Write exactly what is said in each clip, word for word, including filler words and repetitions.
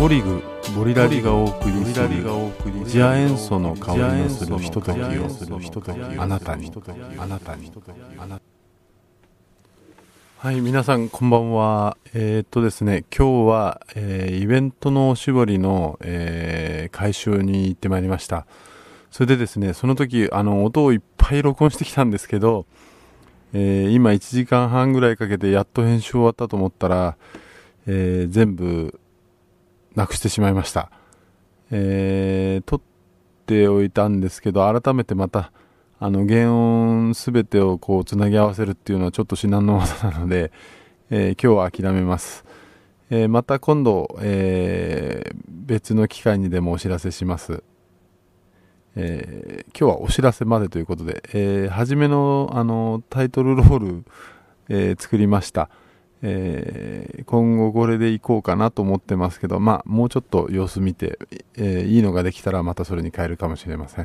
ポリグボリラジがお送りするジア塩素の香りのするひとときをあなたにあなたにあなたはい、皆さんこんばんは。えー、っとですね今日は、えー、イベントのおしぼりの、えー、回収に行ってまいりました。それでですねその時あの音をいっぱい録音してきたんですけど、えー、今いちじかんはんぐらいかけてやっと編集終わったと思ったら、えー、全部なくしてしまいました。えー、撮っておいたんですけど改めてまたあの原音すべてをこうつなぎ合わせるっていうのはちょっと至難の技なので、えー、今日は諦めます。えー、また今度、えー、別の機会にでもお知らせします。えー、今日はお知らせまでということで、えー、初めの、あのタイトルロール、えー、作りました。えー、今後これでいこうかなと思ってますけど、まあもうちょっと様子見て、えー、いいのができたらまたそれに変えるかもしれません。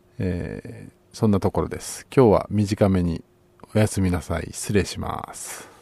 えー、そんなところです。今日は短めにおやすみなさい。失礼します。